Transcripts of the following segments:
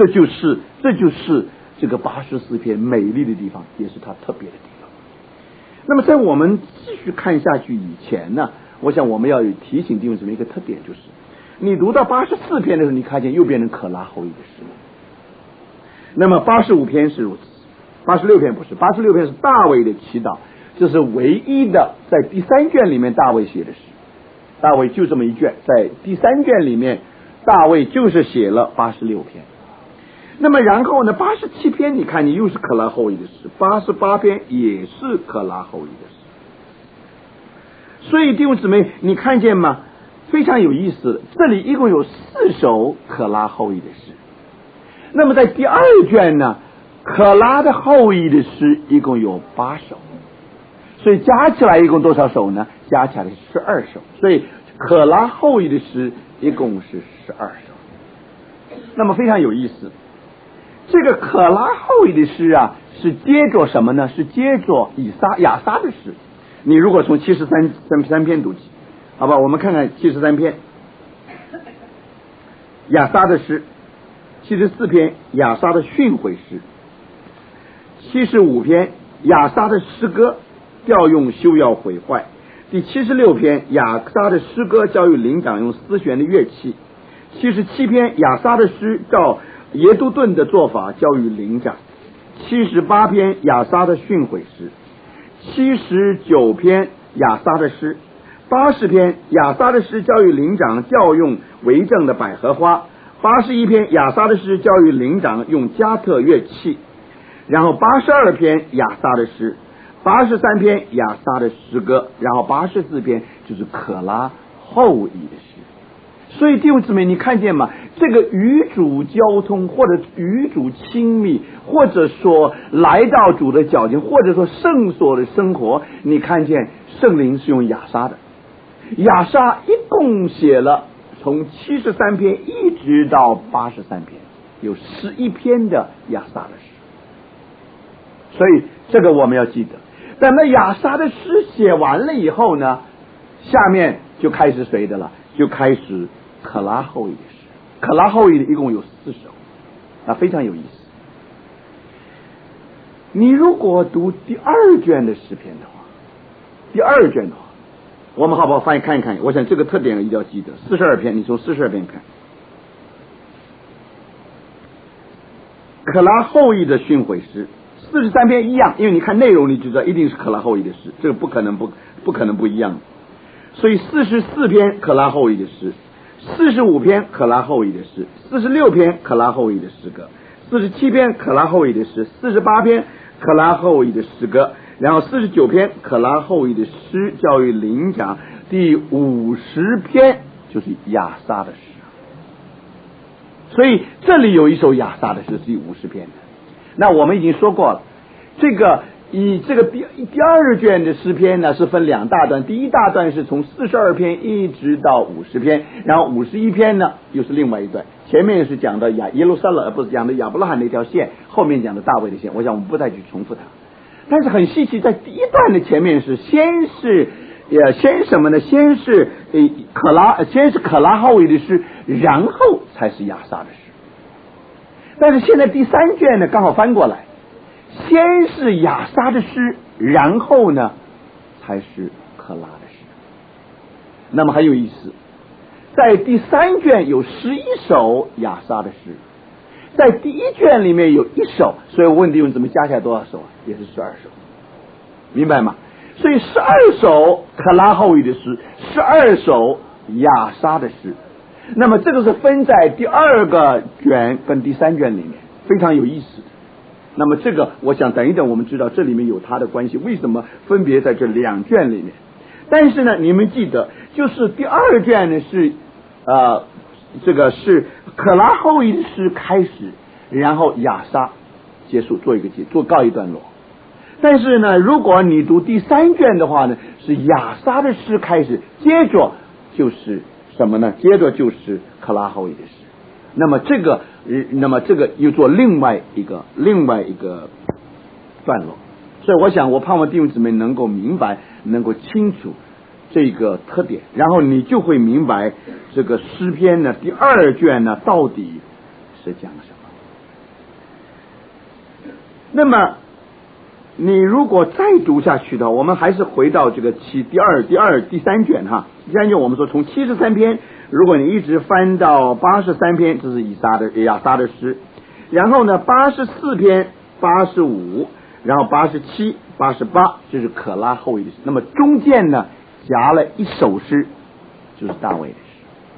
这就是这个84篇美丽的地方，也是它特别的地方。那么在我们继续看下去以前呢，我想我们要提醒弟兄姊妹一个特点，就是你读到84篇的时候，你看见又变成可拉后裔的诗了。那么85篇是如此，86篇不是，86篇是大卫的祈祷，这是唯一的在第3卷里面大卫写的诗。大卫就这么一卷，在第3卷里面大卫就是写了86篇。那么然后呢，87篇你看你又是可拉后裔的诗，88篇也是可拉后裔的诗。所以弟兄姊妹，你看见吗？非常有意思，这里一共有4首可拉后裔的诗。那么在第2卷呢，可拉的后裔的诗一共有8首，所以加起来一共多少首呢？加起来是12首，所以可拉后裔的诗一共是12首。那么非常有意思，这个可拉后裔的诗啊，是接着什么呢？是接着亚撒的诗。你如果从73篇读起，好吧，我们看看73篇亚撒的诗，74篇亚撒的训诲诗，75篇亚撒的诗歌调用修要毁坏，第76篇亚撒的诗歌教育灵长用丝弦的乐器，77篇亚撒的诗照耶都顿的做法教育灵长，78篇亚撒的训诲诗，79篇亚撒的诗，80篇亚撒的诗教育灵长调用为政的百合花，81篇亚撒的诗教育灵长用加特乐器，然后82篇亚撒的诗，83篇亚撒的诗歌，然后84篇就是可拉后裔的诗。所以弟兄姊妹，你看见吗？这个与主交通，或者与主亲密，或者说来到主的脚前，或者说圣所的生活，你看见圣灵是用亚撒的。亚撒一共写了从73篇一直到83篇，有11篇的亚撒的诗。所以这个我们要记得。等到亚撒的诗写完了以后呢，下面就开始谁的了？就开始可拉后裔的诗。可拉后裔的一共有4首，那非常有意思。你如果读第2卷的诗篇的话，第2卷的话，我们好不好翻译看一看？我想这个特点一定要记得。42篇，你从42篇看，可拉后裔的训诲诗。43篇一样，因为你看内容你就知道一定是可拉后裔的诗，这个不可能不一样的。所以44篇可拉后裔的诗，45篇可拉后裔的诗，46篇可拉后裔的诗歌，47篇可拉后裔的诗，48篇可拉后裔的诗歌，然后49篇可拉后裔的诗教育灵长，第50篇就是亚撒的诗。所以这里有一首亚撒的诗是第50篇的。那我们已经说过了，这个第2卷的诗篇呢是分2大段，第一大段是从42篇一直到50篇，然后51篇呢又是另外一段，前面是讲的耶路撒冷，不是讲的亚伯拉罕那条线，后面讲的大卫的线，我想我们不再去重复它。但是很稀奇，在第一段的前面是先什么呢？先是可拉后裔的诗，然后才是亚撒的诗。但是现在第3卷呢刚好翻过来，先是亚撒的诗，然后呢才是可拉的诗。那么很有意思，在第3卷有11首亚撒的诗，在第1卷里面有1首，所以我问弟兄怎么加起来多少首啊？也是12首，明白吗？所以12首可拉后裔的诗，12首亚撒的诗。那么这个是分在第2个卷跟第3卷里面，非常有意思的。那么这个我想等一等我们知道这里面有它的关系，为什么分别在这2卷里面。但是呢你们记得，就是第2卷呢是这个是可拉后裔的诗开始，然后亚撒结束，做告一段落。但是呢如果你读第3卷的话呢，是亚撒的诗开始，接着就是什么呢？接着就是可拉后裔的诗。那么这个又做另外一个段落。所以我想我盼望弟兄姊妹能够明白，能够清楚这个特点，然后你就会明白这个诗篇呢第2卷呢到底是讲什么。 那么你如果再读下去的话，我们还是回到这个第三卷哈。第三卷我们说从73篇，如果你一直翻到83篇，这是亚萨的诗，然后呢84篇、85，然后87、88，这是可拉后裔的诗。那么中间呢夹了一首诗，就是大卫的诗。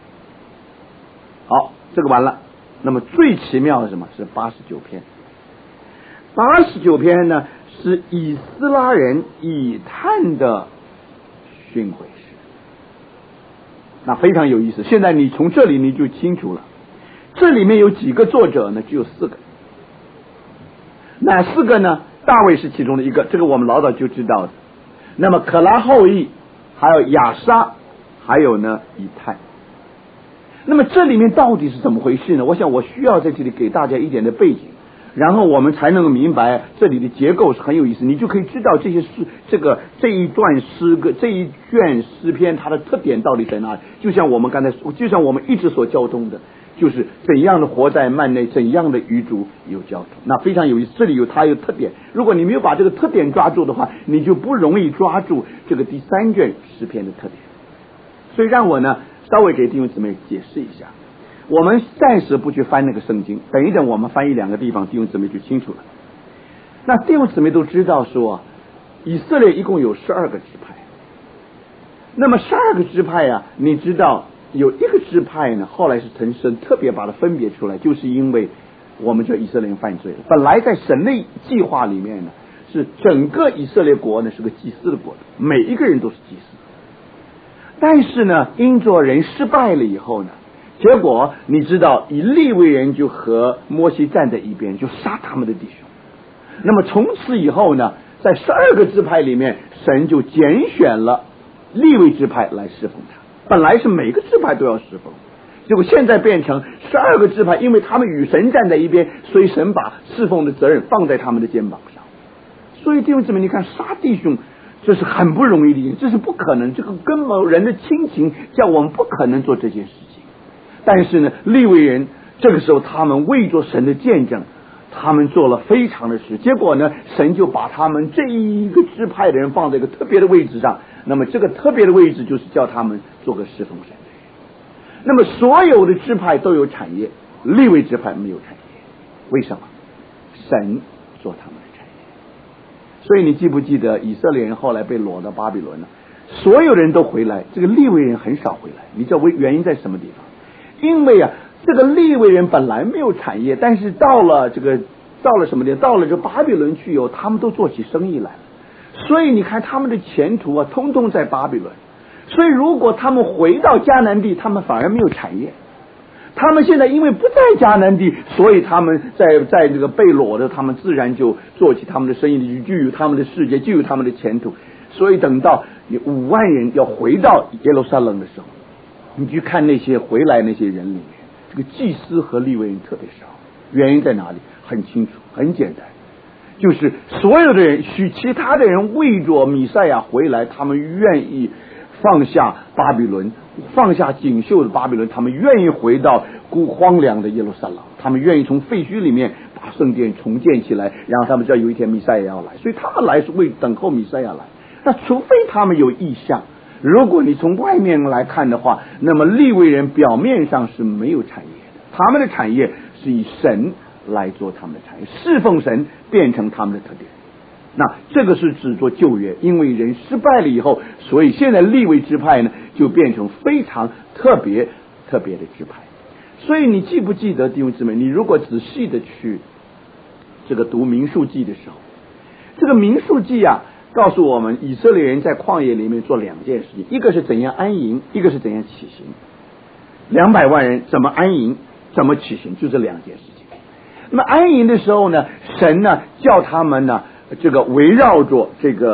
好，这个完了。那么最奇妙的是什么？是89篇。89篇呢是以斯拉人以探的训诲诗，那非常有意思。现在你从这里你就清楚了，这里面有几个作者呢？只有4个。哪4个呢？大卫是其中的一个，这个我们老早就知道的。那么可拉后裔，还有亚沙，还有呢以探。那么这里面到底是怎么回事呢？我想我需要在这里给大家一点的背景，然后我们才能够明白这里的结构是很有意思，你就可以知道这些诗，这一段诗歌，这一卷诗篇它的特点到底在哪里。就像我们一直所交通的，就是怎样的活在幔内，怎样的与主有交通，那非常有意思。这里它有特点，如果你没有把这个特点抓住的话，你就不容易抓住这个第3卷诗篇的特点。所以让我呢稍微给弟兄姊妹解释一下，我们暂时不去翻那个圣经，等一等我们翻1-2个地方，弟兄姊妹就清楚了。那弟兄姊妹都知道说，以色列一共有12个支派。那么12个支派啊，你知道有一个支派呢，后来是神特别把它分别出来，就是因为我们叫以色列人犯罪了。本来在神的计划里面呢，是整个以色列国呢是个祭司的国度，每一个人都是祭司。但是呢，因着人失败了以后呢，结果你知道，以利未人就和摩西站在一边，就杀他们的弟兄。那么从此以后呢，在12个支派里面，神就拣选了利未支派来侍奉他。本来是每个支派都要侍奉，结果现在变成12个支派，因为他们与神站在一边，所以神把侍奉的责任放在他们的肩膀上。所以弟兄姊妹，你看杀弟兄，这是很不容易的事情，这是不可能，这个跟某人的亲情叫我们不可能做这件事情。但是呢，利未人这个时候他们为着神的见证，他们做了非常的事，结果呢，神就把他们这一个支派的人放在一个特别的位置上。那么这个特别的位置就是叫他们做个侍奉神的人。那么所有的支派都有产业，利未支派没有产业，为什么？神做他们的产业。所以你记不记得以色列人后来被掳到巴比伦了？所有人都回来，这个利未人很少回来。你知道原因在什么地方？因为啊，这个利未人本来没有产业，但是到了什么地方？到了这巴比伦去以后，他们都做起生意来了。所以你看他们的前途啊，通通在巴比伦。所以如果他们回到迦南地，他们反而没有产业。他们现在因为不在迦南地，所以他们在这个被掳的，他们自然就做起他们的生意，就有他们的世界，就有他们的前途。所以等到5万人要回到耶路撒冷的时候，你去看那些回来那些人里面，这个祭司和利未人特别少。原因在哪里？很清楚，很简单，就是所有的人，其他的人为着弥赛亚回来，他们愿意放下巴比伦，放下锦绣的巴比伦，他们愿意回到荒凉的耶路撒冷，他们愿意从废墟里面把圣殿重建起来，然后他们知道有一天弥赛亚要来，所以他们来是为等候弥赛亚来。那除非他们有意向，如果你从外面来看的话，那么利未人表面上是没有产业的，他们的产业是以神来做他们的产业，侍奉神变成他们的特点。那这个是指做旧约，因为人失败了以后，所以现在利未支派呢就变成非常特别的支派。所以你记不记得弟兄姊妹，你如果仔细的去这个读民数记的时候，这个民数记啊告诉我们以色列人在旷野里面做2件事情，一个是怎样安营，一个是怎样起行。200万人怎么安营，怎么起行，就这2件事情。那么安营的时候呢，神呢叫他们呢这个围绕着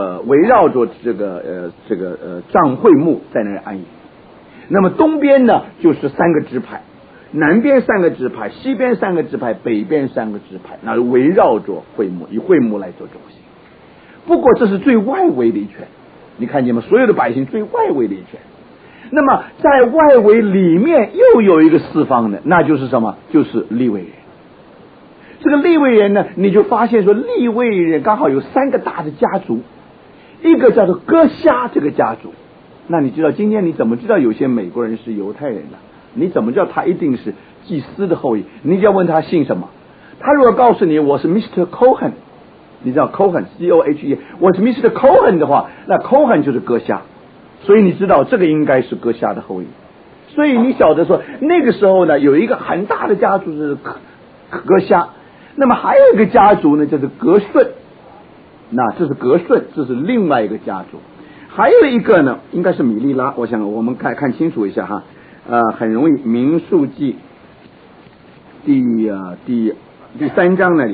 帐会幕在那里安营。那么东边呢就是3个支派，南边3个支派，西边3个支派，北边3个支派，那围绕着会幕，以会幕来做中心。不过这是最外围的一圈，你看见吗？所有的百姓最外围的一圈。那么在外围里面又有一个四方的，那就是什么？就是利未人。 这个利未人呢，你就发现说利未人刚好有3个大的家族，一个叫做哥虾这个家族。那你知道今天你怎么知道有些美国人是犹太人呢？你怎么知道他一定是祭司的后裔？你就要问他姓什么。他如果告诉你我是 Mr. Cohen， 你知道 Cohen C-O-H-E， 我是 Mr. Cohen 的话，那 Cohen 就是哥虾，所以你知道这个应该是哥虾的后裔。所以你晓得说那个时候呢，有一个很大的家族是哥虾，那么还有一个家族呢就是格顺，那这是格顺，这是另外一个家族。还有一个呢应该是米利拉，我想我们看清楚一下哈，很容易，民数记第3章那里，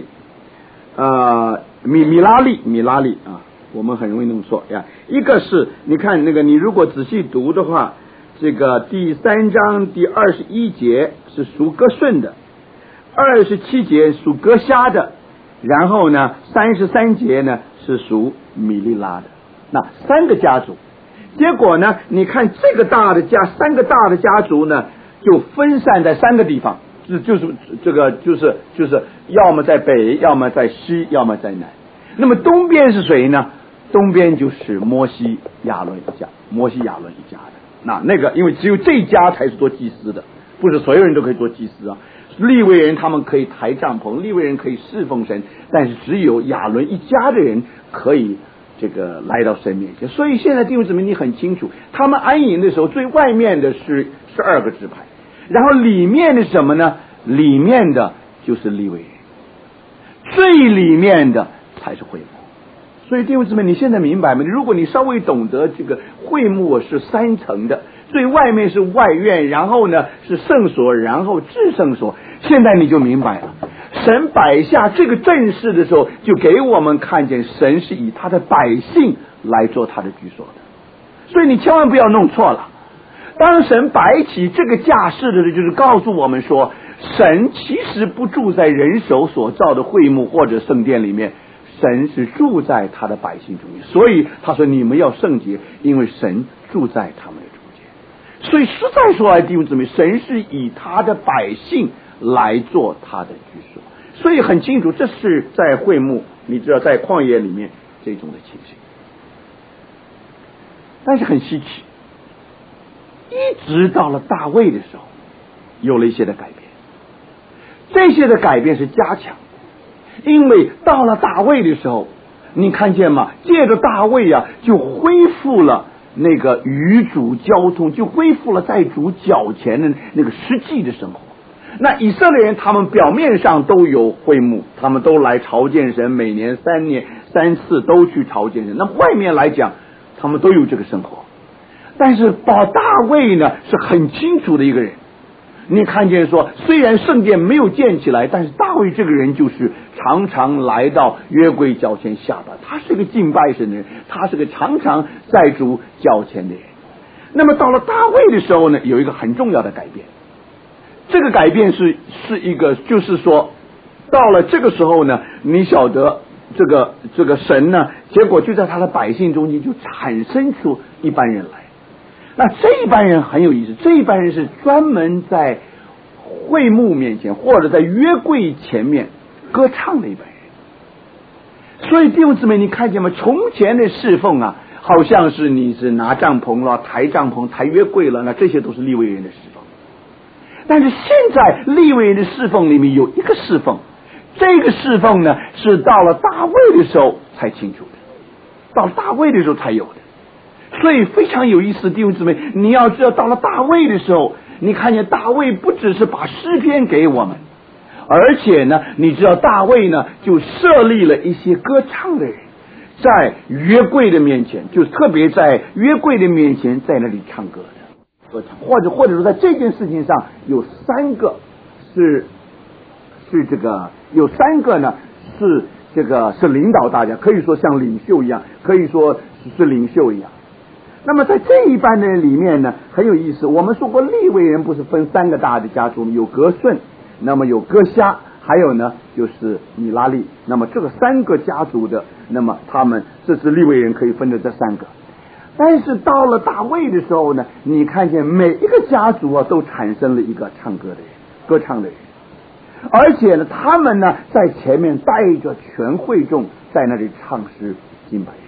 米拉利啊，我们很容易弄错呀。一个是你看那个，你如果仔细读的话，这个第3章第21节是属哥顺的，27节属哥虾的，然后呢33节呢是属米利拉的，那3个家族。结果呢你看这个3个大的家族呢就分散在3个地方，就是要么在北，要么在西，要么在南。那么东边是谁呢？东边就是摩西亚伦一家的。那个因为只有这一家才是做祭司的，不是所有人都可以做祭司啊。利未人他们可以抬帐篷，利未人可以侍奉神，但是只有亚伦一家的人可以这个来到神面前。所以现在弟兄姊妹你很清楚，他们安营的时候最外面的是12个支派，然后里面的是什么呢？里面的就是利未人，最里面的才是会幕。所以弟兄姊妹你现在明白吗？如果你稍微懂得这个会幕是3层的，最外面是外院，然后呢是圣所，然后至圣所，现在你就明白了。神摆下这个阵势的时候，就给我们看见神是以他的百姓来做他的居所的。所以你千万不要弄错了，当神摆起这个架势的时候，就是告诉我们说神其实不住在人手所造的会幕或者圣殿里面，神是住在他的百姓中间。所以他说你们要圣洁，因为神住在他们的中间。所以实在说来弟兄姊妹，神是以他的百姓来做他的居所。所以很清楚，这是在会幕，你知道在旷野里面这种的情形。但是很稀奇，一直到了大卫的时候有了一些的改变，这些的改变是加强。因为到了大卫的时候，你看见吗？借着大卫啊，就恢复了那个与主交通，就恢复了在主脚前的那个实际的生活。那以色列人他们表面上都有会幕，他们都来朝见神，每年3次都去朝见神。那外面来讲他们都有这个生活，但是大卫呢是很清楚的一个人。你看见说虽然圣殿没有建起来，但是大卫这个人就是常常来到约柜脚前下拜，他是个敬拜神的人，他是个常常在主脚前的人。那么到了大卫的时候呢，有一个很重要的改变，这个改变是一个，就是说到了这个时候呢，你晓得这个神呢，结果就在他的百姓中间就产生出一般人来。那这一般人很有意思，这一般人是专门在会幕面前或者在约柜前面歌唱的一般人。所以弟兄姊妹你看见吗？从前的侍奉啊，好像是你是拿帐篷了，抬帐篷，抬约柜了，那这些都是利未人的侍奉。但是现在利未人的侍奉里面有一个侍奉，这个侍奉呢是到了大卫的时候才清楚的，到了大卫的时候才有的。所以非常有意思，弟兄姊妹，你要知道到了大卫的时候，你看见大卫不只是把诗篇给我们，而且呢你知道大卫呢就设立了一些歌唱的人，在约柜的面前，就特别在约柜的面前在那里唱歌的歌唱，或者说在这件事情上有3个是这个，有3个呢是这个是领导大家，可以说像领袖一样，可以说是领袖一样。那么在这一班的人里面呢，很有意思，我们说过利未人不是分3个大的家族，有革顺，那么有哥虾，还有呢就是米拉利。那么这个3个家族的，那么他们这是利未人可以分的这3个。但是到了大卫的时候呢，你看见每一个家族啊都产生了一个唱歌的人，歌唱的人。 而且呢，他们呢在前面带着全会众在那里唱诗敬拜神。